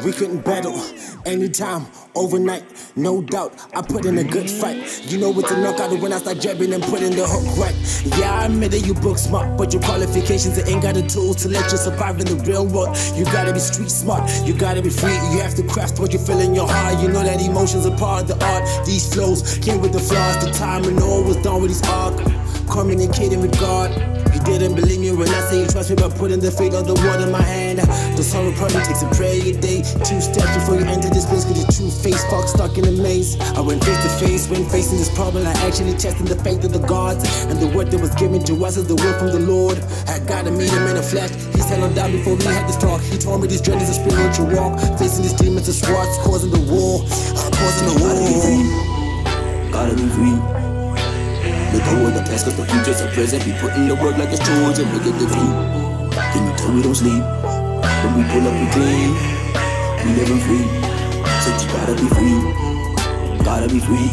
We couldn't battle anytime, overnight, no doubt. I put in a good fight. You know it's a knockout when I start jabbing and putting the hook right. Yeah, I admit that you book smart, but your qualifications ain't got the tools to let you survive in the real world. You gotta be street smart, you gotta be free. You have to craft what you feel in your heart. You know that emotions are part of the art. These flows came with the flaws, the time and all was done with his arc. Communicating with God. You didn't believe me when I say you trust me by putting the fate of the word in my hand. The sorrow probably takes a prayer a day. 2 steps before you enter this place, cause your true face fuck stuck in a maze. I went face to face when facing this problem. I actually tested the faith of the gods, and the word that was given to us is the word from the Lord. I gotta meet him in the flesh. He settled down before we had this talk. He told me this journey's a spiritual walk. Facing these demons and swords, causing the war, causing the war. Gotta be free. Gotta be free. Let go of the past, cause the future's a present. Be putting the work like it's chores and make it the dream. Can you tell we don't sleep? When we pull up, we clean. We living free. Said you gotta be free. Gotta be free.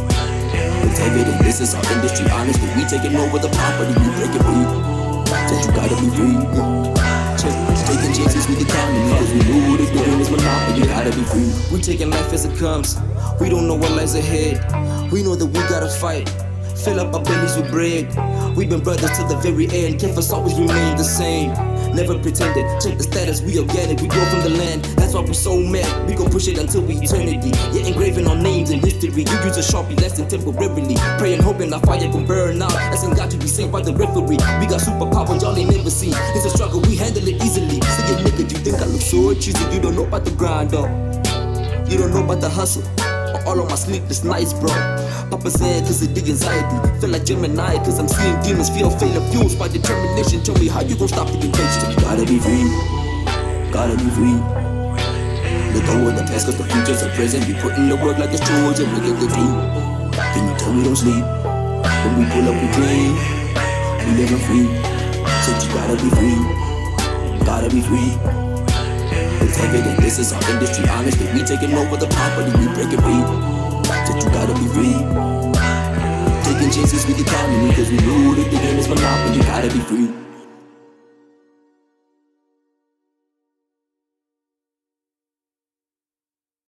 It's evident, this is our industry. Honestly, we taking over the property, we break it free. Said you gotta be free. Taking chances with the economy, cause we know what it's doing is monopoly. Gotta be free. We taking life as it comes. We don't know what lies ahead. We know that we gotta fight. Fill up our bellies with bread. We've been brothers to the very end. Kept us always remain the same. Never pretended. Check the status, we organic. We grow from the land. That's why we so mad. We gon' push it until we eternity. Yeah, engraving our names in history. You use a Sharpie less than temporarily. Praying, hoping our fire can burn out. Asking God to be saved by the referee. We got superpowers y'all ain't never seen. It's a struggle, we handle it easily. See it, nigga, you think I look so cheesy? You don't know about the grind, though. You don't know about the hustle. All on my sleepless nights, bro. Papa said cause of the anxiety. Feel like Gemini cause I'm seeing demons. Feel failure fueled by determination. Tell me how you gon' stop the invasion. Gotta be free. Gotta be free. Let go of the past cause the future's a present. Be putting the work like it's chores and make it the dream. Can you tell we don't sleep? When we pull up we clean. We living free. Said you gotta be free. Gotta be free. It's evident, this is our industry. Honestly, we taking over the property, we break it free. Said you gotta be free. Taking chances with the economy, cause we know that the game is monopoly. Gotta be free.